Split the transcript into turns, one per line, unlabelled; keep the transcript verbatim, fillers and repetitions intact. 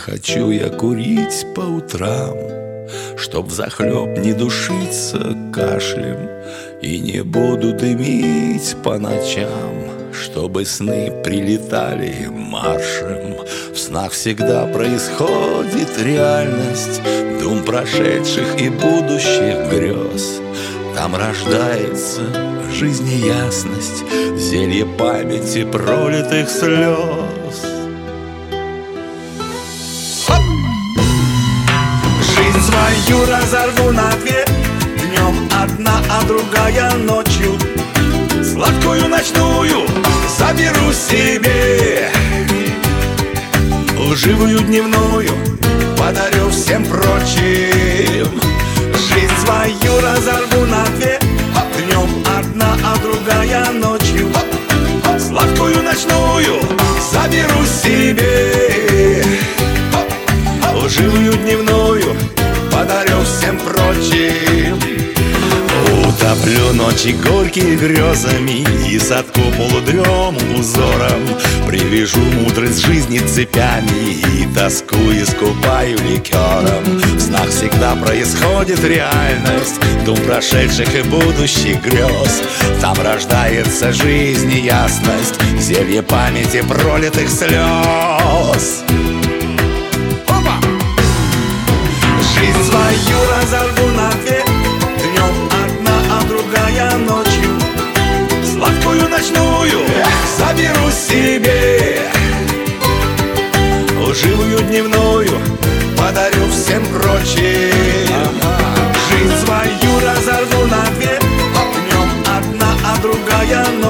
Хочу я курить по утрам, чтоб взахлеб не душиться кашлем, и не буду дымить по ночам, чтобы сны прилетали маршем. В снах всегда происходит реальность дум прошедших и будущих грез. Там рождается жизнеясность, зелье памяти пролитых слез.
Жизнь свою разорву на две, днем одна, а другая ночью. Сладкую ночную заберу себе, лживую дневную подарю всем прочим. Жизнь свою разорву на две, днем одна, а другая ночью. Сладкую ночную заберу себе, лживую дневную подарю всем прочим.
Утоплю ночи горькие грезами и сотку полудрем узором. Привяжу мудрость жизни цепями и тоску искупаю ликером. В снах всегда происходит реальность дум прошедших и будущих грез. Там рождается жизнь и ясность, зелье памяти пролитых слез.
Жизнь свою разорву на две, днем одна, а другая ночью. Сладкую ночную заберу себе, лживую дневную подарю всем прочим. Жизнь свою разорву на две, днем одна, а другая ночью.